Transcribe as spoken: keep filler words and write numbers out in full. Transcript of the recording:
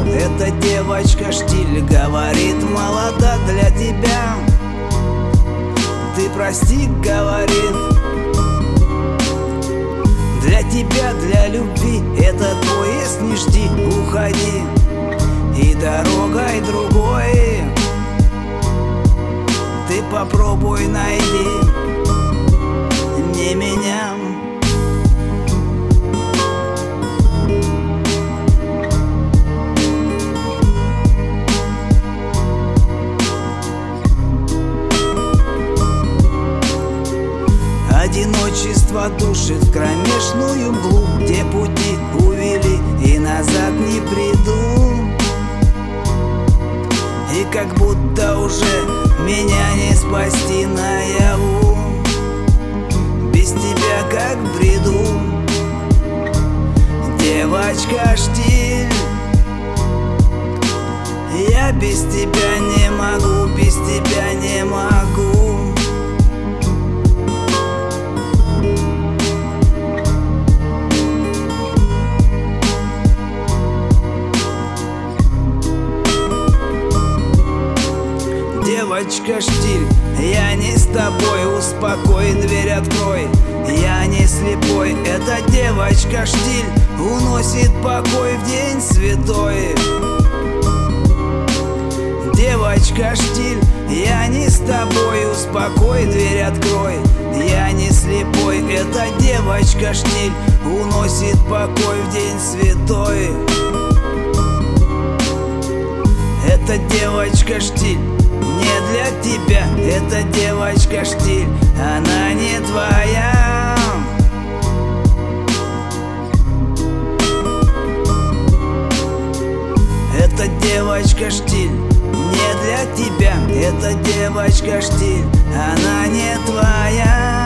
эта девочка штиль. Говорит, молода для тебя, ты прости, говорит. Для тебя, для любви, этот поезд не жди, уходи, и дорогой другой ты попробуй найди не меня. Одиночество душит в кромешную мглу, где пути увели и назад не приду. И как будто уже меня не спасти наяву, без тебя как в бреду. Девочка штиль, я без тебя не могу, без тебя не могу. Девочка штиль, я не с тобой, успокой, дверь открой. Я не слепой, эта девочка штиль уносит покой в день святой. Девочка штиль, я не с тобой, успокой, дверь открой. Я не слепой, эта девочка штиль уносит покой в день святой. Эта девочка штиль не для тебя, эта девочка штиль, она не твоя. Эта девочка штиль не для тебя, эта девочка штиль, она не твоя.